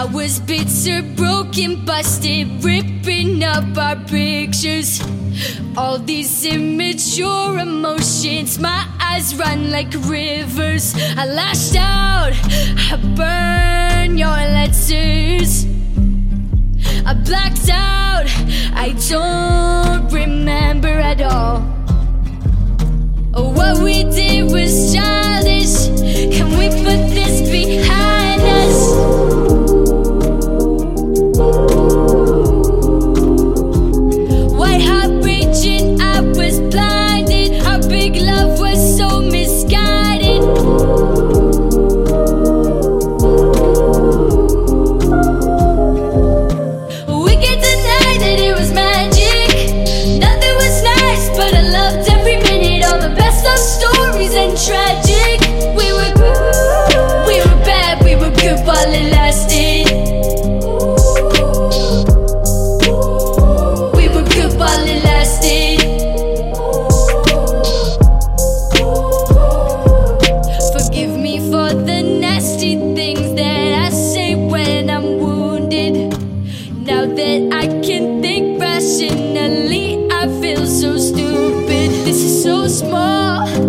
was bitter, broken, busted, ripping up our pictures. All these immature emotions, my eyes run like rivers. I lashed out, I burned your letters. I blacked out, I don't remember at all. What we did was childish. Can we put this behind us? White heart raging, I was blinded. Our big love was so misguided. We can't deny that it was magic. Nothing was nice, but I loved every minute. All the best of stories and tragic. We were bad, we were good while it lasted. We were good while it lasted. Forgive me for the nasty things that I say when I'm wounded. Now that I can think rationally, I feel so stupid. This is so small,